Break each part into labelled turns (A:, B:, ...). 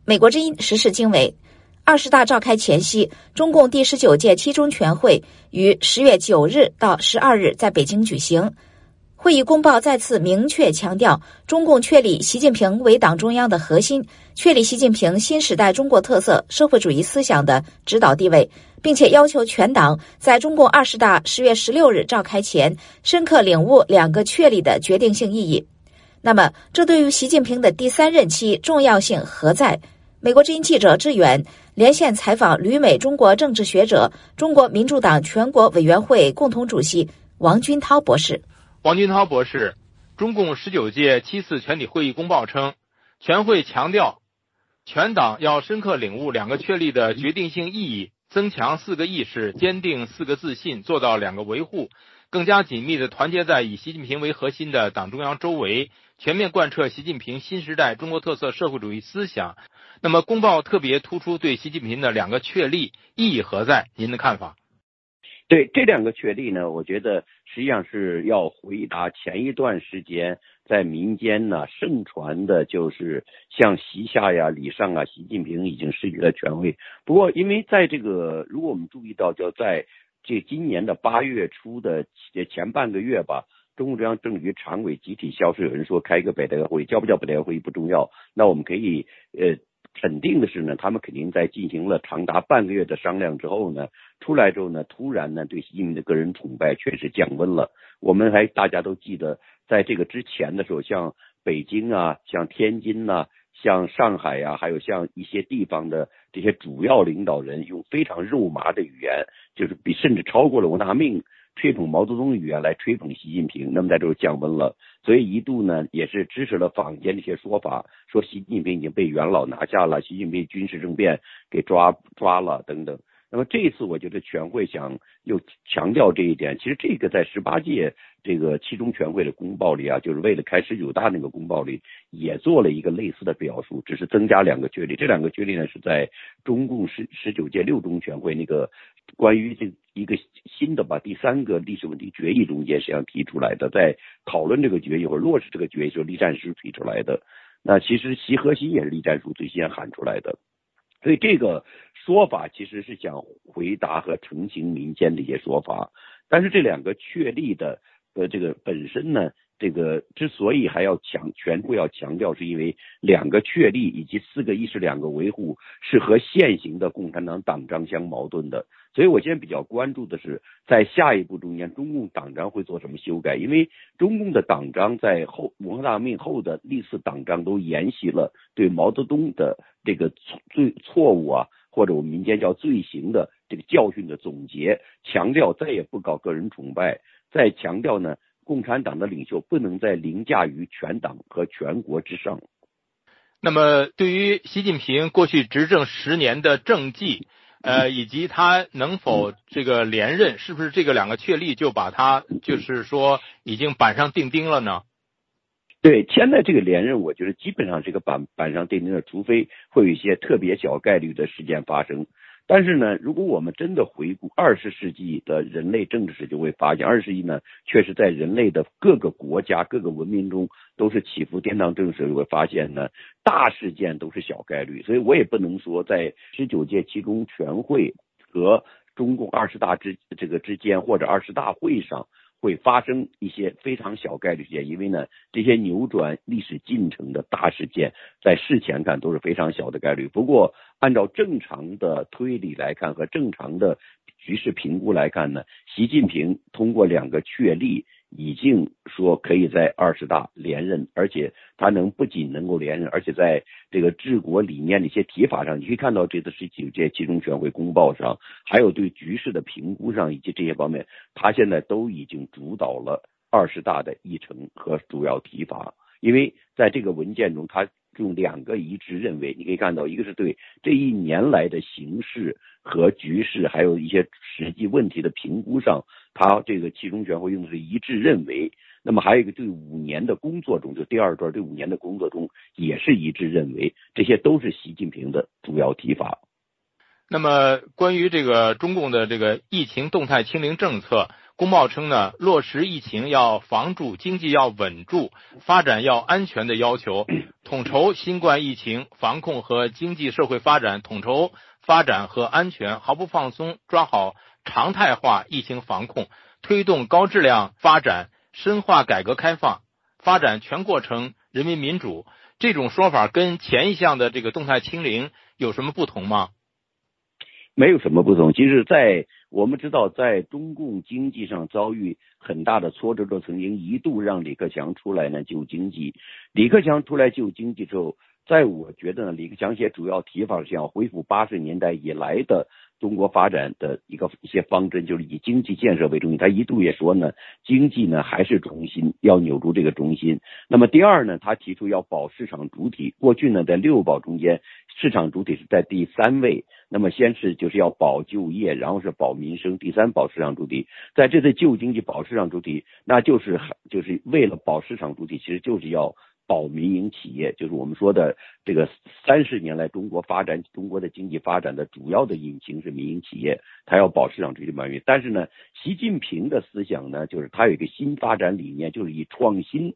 A: 美国之音时事经纬，20大召开前夕，中共第19届七中全会于10月9日到12日在北京举行。会议公报再次明确强调，中共确立习近平为党中央的核心，确立习近平新时代中国特色社会主义思想的指导地位，并且要求全党在中共20大10月16日召开前，深刻领悟两个确立的决定性意义。那么，这对于习近平的第3任期重要性何在？美国之音记者志远连线采访旅美中国政治学者、中国民主党全国委员会共同主席王军涛博士。
B: 王军涛博士，中共19届7次全体会议公报称，全会强调全党要深刻领悟两个确立的决定性意义，增强4个意识，坚定4个自信，做到2个维护，更加紧密地团结在以习近平为核心的党中央周围，全面贯彻习近平新时代中国特色社会主义思想。那么公报特别突出对习近平的2个确立，意义何在？您的看法？
C: 对，这2个确立呢，我觉得实际上是要回答前一段时间在民间呢盛传的，就是像习下呀、李上啊，习近平已经失去了权威。不过，因为在这个，如果我们注意到，就在这今年的8月初的前半个月吧，中共中央政治局常委集体消失，有人说开一个北戴河会，叫不叫北戴河会议不重要，那我们可以肯定的是呢，他们肯定在进行了长达半个月的商量之后呢，出来之后呢，突然呢对习近平的个人崇拜确实降温了。我们大家都记得，在这个之前的时候，像北京啊，像天津呐，像上海呀，还有像一些地方的这些主要领导人，用非常肉麻的语言，就是甚至超过了文大命吹捧毛泽东的语言来吹捧习近平，那么在这降温了，所以一度呢也是支持了坊间这些说法，说习近平已经被元老拿下了，习近平军事政变给抓了等等。那么这一次我觉得全会想又强调这一点，其实这个在18届这个七中全会的公报里啊，就是为了开19大那个公报里也做了一个类似的表述，只是增加2个确立。这2个确立呢是在中共19届6中全会那个关于这一个新的第3个历史问题决议中间实际上提出来的，在讨论这个决议或者落实这个决议时候，栗战书提出来的。那其实习核心也是栗战书最先喊出来的。所以这个说法其实是想回答和澄清民间的一些说法，但是这2个确立的这个本身呢，这个之所以还要全会要强调，是因为2个确立以及4个意识2个维护是和现行的共产党党章相矛盾的。所以我现在比较关注的是，在下一步中间，中共党章会做什么修改？因为中共的党章在文化大革命后的历次党章都沿袭了对毛泽东的这个错误啊，或者我们民间叫罪行的这个教训的总结，强调再也不搞个人崇拜，再强调呢，共产党的领袖不能再凌驾于全党和全国之上。
B: 那么对于习近平过去执政10年的政绩，以及他能否这个连任，是不是这个2个确立就把他就是说已经板上钉钉了呢？
C: 对，现在这个连任，我觉得基本上这个板上钉钉的，除非会有一些特别小概率的事件发生。但是呢，如果我们真的回顾20世纪的人类政治史，就会发现20世纪呢，确实在人类的各个国家、各个文明中都是起伏颠倒政治，就会发现呢，大事件都是小概率。所以我也不能说在19届七中全会和中共20大之间，或者20大会上会发生一些非常小概率事件，因为呢，这些扭转历史进程的大事件，在事前看都是非常小的概率。不过，按照正常的推理来看和正常的局势评估来看呢，习近平通过2个确立，已经说可以在20大连任，而且他不仅能够连任，而且在这个治国理念的一些提法上，你可以看到这次19届七中全会公报上，还有对局势的评估上以及这些方面，他现在都已经主导了20大的议程和主要提法。因为在这个文件中，他用2个一致认为，你可以看到，一个是对这1年来的形势和局势，还有一些实际问题的评估上，他这个七中全会用的是一致认为。那么还有一个对5年的工作中，就第2段对5年的工作中也是一致认为，这些都是习近平的主要提法。
B: 那么关于这个中共的这个疫情动态清零政策， 公报称呢，落实疫情要防住，经济要稳住，发展要安全的要求，统筹新冠疫情防控和经济社会发展，统筹发展和安全，毫不放松，抓好常态化疫情防控，推动高质量发展，深化改革开放，发展全过程人民民主。这种说法跟前一项的这个动态清零有什么不同吗？
C: 没有什么不同。其实我们知道，在中共经济上遭遇很大的挫折之后，曾经一度让李克强出来呢救经济。李克强出来救经济之后，在我觉得呢，李克强也主要提法是要恢复80年代以来的中国发展的一些方针，就是以经济建设为中心。他一度也说呢，经济呢还是中心，要扭住这个中心。那么第二呢，他提出要保市场主体。过去呢，在6保中间，市场主体是在第3位。那么先是就是要保就业，然后是保民生，第3保市场主体。在这次救经济保市场主体，那就是为了保市场主体，其实就是要保民营企业，就是我们说的这个30年来中国的经济发展的主要的引擎是民营企业，它要保市场主体保民。但是呢，习近平的思想呢，就是他有一个新发展理念，就是以创新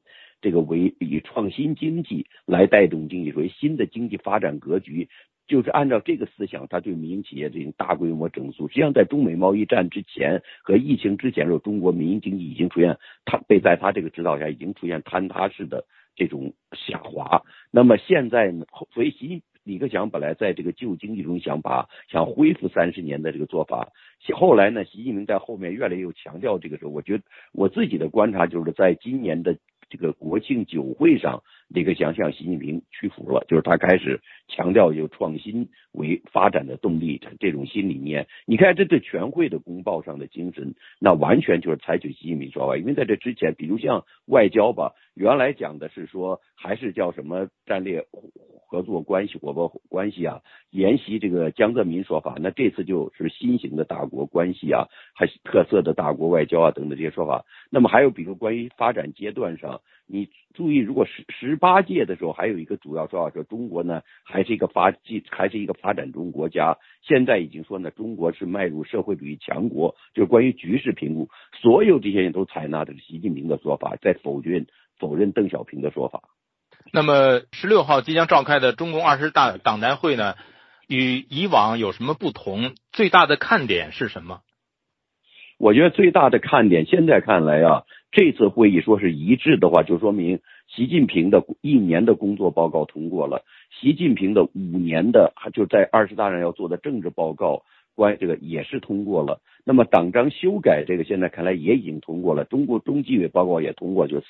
C: 经济来带动经济，所以新的经济发展格局。就是按照这个思想，他对民营企业进行大规模整肃。实际上，在中美贸易战之前和疫情之前，中国民营经济已经出现，在他这个指导下已经出现坍塌式的这种下滑。那么现在呢，所以李克强本来在这个旧经济中想恢复30年的这个做法，后来呢，习近平在后面越来越强调这个时候，我觉得我自己的观察就是在今年的这个国庆酒会上，李克强向习近平屈服了，就是他开始强调有创新为发展的动力这种新理念。你看这对全会的公报上的精神，那完全就是采取习近平说法。因为在这之前，比如像外交吧，原来讲的是说还是叫什么战略合作关系、伙伴关系啊，沿袭这个江泽民说法。那这次就是新型的大国关系啊，还是特色的大国外交啊等等这些说法。那么还有比如关于发展阶段上，你注意，如果18届的时候还有一个主要说法说中国呢还是一个发展中国家，现在已经说呢中国是迈入社会主义强国，就是关于局势评估，所有这些人都采纳的是习近平的说法，在否认邓小平的说法。
B: 那么16号即将召开的中共20大党代会呢，与以往有什么不同？最大的看点是什么？
C: 我觉得最大的看点，现在看来啊，这次会议说是一致的话，就说明习近平的1年的工作报告通过了，习近平的5年的就在20大上要做的政治报告，关于这个也是通过了。那么党章修改这个现在看来也已经通过了，中国中纪委报告也通过，就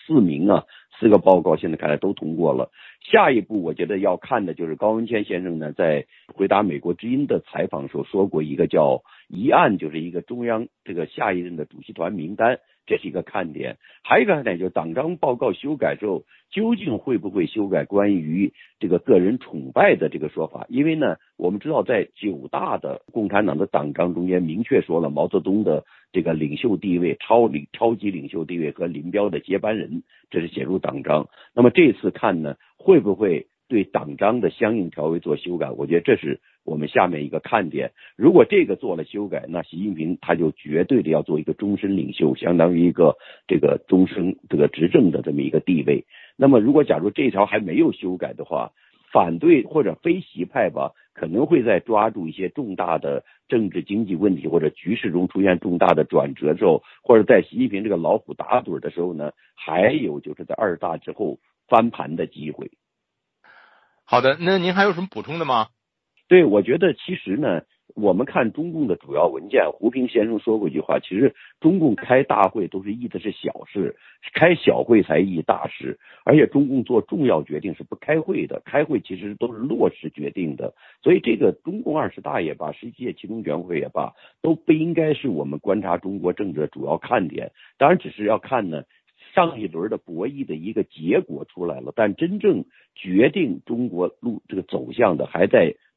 C: 4个报告现在看来都通过了。下一步我觉得要看的就是高文谦先生呢，在回答美国之音的采访时候说过一个叫一案，就是一个中央这个下一任的主席团名单，这是一个看点。还有一个看点就是党章报告修改之后，究竟会不会修改关于这个个人崇拜的这个说法？因为呢，我们知道在9大的共产党的党章中间明确说了毛泽东的这个领袖地位、超级领袖地位和林彪的接班人，这是写入党章。那么这次看呢，会不会对党章的相应条文做修改？我觉得这是我们下面一个看点。如果这个做了修改，那习近平他就绝对的要做一个终身领袖，相当于一个这个终身这个执政的这么一个地位。那么如果假如这条还没有修改的话，反对或者非习派吧，可能会在抓住一些重大的政治经济问题或者局势中出现重大的转折之后，或者在习近平这个老虎打盹的时候呢，还有就是在2大之后翻盘的机会。
B: 好的，那您还有什么补充的吗？
C: 对，我觉得其实呢，我们看中共的主要文件，胡平先生说过一句话，其实中共开大会都是议的是小事，开小会才议大事，而且中共做重要决定是不开会的，开会其实都是落实决定的。所以这个中共20大也罢，17届七中全会也罢，都不应该是我们观察中国政治的主要看点。当然只是要看呢，上一轮的博弈的一个结果出来了，但真正决定中国这个走向的还在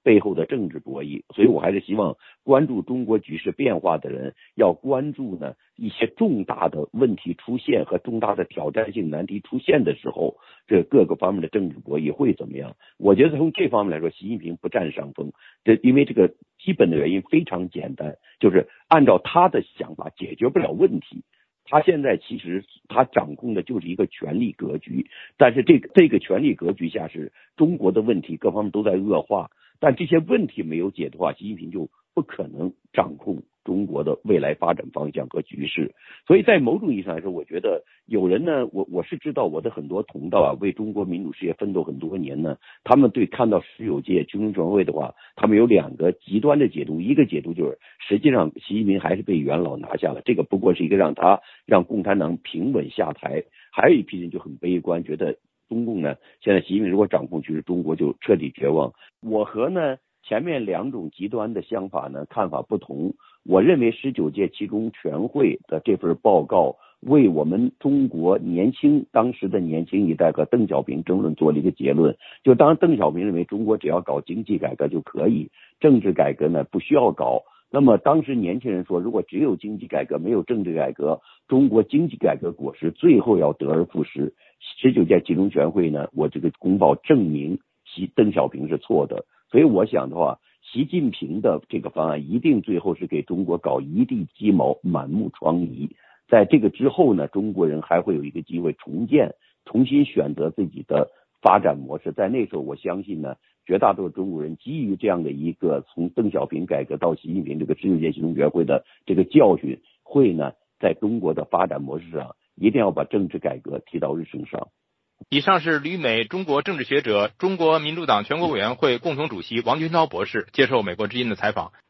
C: 背后的政治博弈。所以我还是希望关注中国局势变化的人要关注呢一些重大的问题出现和重大的挑战性难题出现的时候，这各个方面的政治博弈会怎么样。我觉得从这方面来说，习近平不占上风，因为这个基本的原因非常简单，就是按照他的想法解决不了问题。他现在其实他掌控的就是一个权力格局，但是这个权力格局下是中国的问题各方面都在恶化，但这些问题没有解的话，习近平就不可能掌控中国的未来发展方向和局势。所以在某种意义上来说，我觉得有人呢，我是知道我的很多同道啊，为中国民主事业奋斗很多年呢，他们对看到19届七中全会的话，他们有两个极端的解读。一个解读就是实际上习近平还是被元老拿下了，这个不过是一个让共产党平稳下台。还有一批人就很悲观，觉得中共呢现在习近平如果掌控局势，中国就彻底绝望。我和呢前面两种极端的想法呢看法不同。我认为19届七中全会的这份报告为我们中国当时的年轻一代和邓小平争论做了一个结论，就当邓小平认为中国只要搞经济改革就可以，政治改革呢不需要搞。那么当时年轻人说，如果只有经济改革没有政治改革，中国经济改革果实最后要得而复失。19届七中全会呢，我这个公报证明邓小平是错的。所以我想的话，习近平的这个方案一定最后是给中国搞一地鸡毛，满目疮痍。在这个之后呢，中国人还会有一个机会重新选择自己的发展模式。在那时候，我相信呢，绝大多数中国人基于这样的一个从邓小平改革到习近平这个19届七中全会的这个教训，会呢在中国的发展模式上一定要把政治改革提到日程上。
B: 以上是旅美中国政治学者、中国民主党全国委员会共同主席王军涛博士接受美国之音的采访。